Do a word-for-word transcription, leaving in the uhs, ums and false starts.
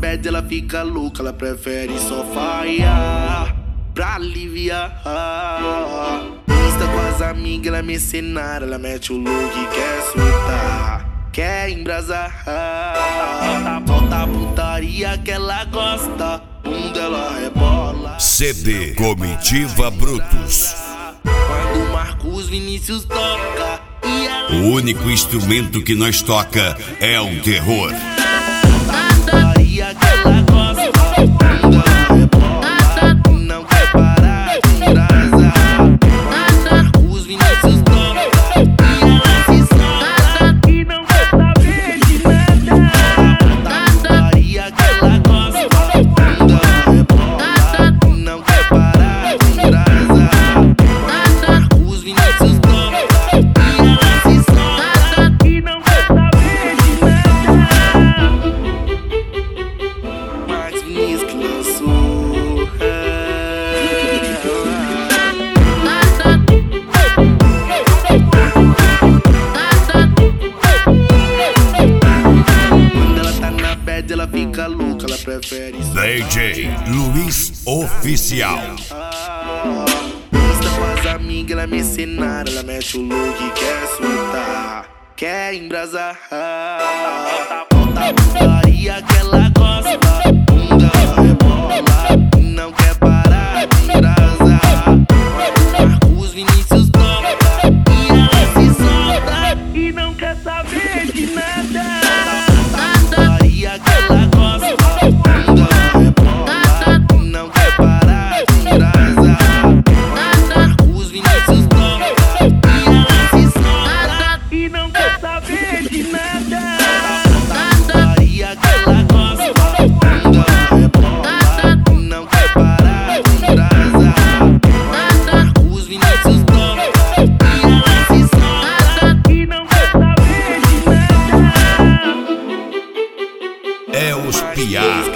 bad, ela fica louca, ela prefere só faia pra aliviar. Insta com as amigas, ela é mercenária, ela mete o look e quer soltar, quer embrasar. Solta a putaria que ela gosta, bunda ela rebola. C D Comitiva Brutos. Quando Marcos Vinícius toca, e ela... O único instrumento que nós toca é o terror. Putaria que ela gosta, bunda ela rebola, não quer parar de embrasar. Marcos Vinícius toca, e ela se solta e não quer saber de nada. Putaria que ela gosta, bunda ela rebola, não quer parar de embrasar. Marcos Vinícius toca, e ela se solta e não quer saber de nada. Marcos Vinícius que lançou, quando ela tá na bad, ela fica louca, ela prefere só D J Luiz Oficial. Insta com as amigas, ela é mercenária, ela mete o look e quer soltar, quer embrasar. Solta a putaria que ela gosta, bunda ela rebola, não quer parar de embrasar. Marcos Vinícius toca, e ela se solta e não quer saber de nada. Putaria que ela gosta, bunda ela rebola, não quer parar de embrasar. Marcos Vinícius toca, e ela se solta e não quer saber de nada. Putaria que ela gosta, bunda ela rebola, não quer parar de embrasar. Marcos Vinícius toca, e ela se solta e não quer saber de nada. É os piá.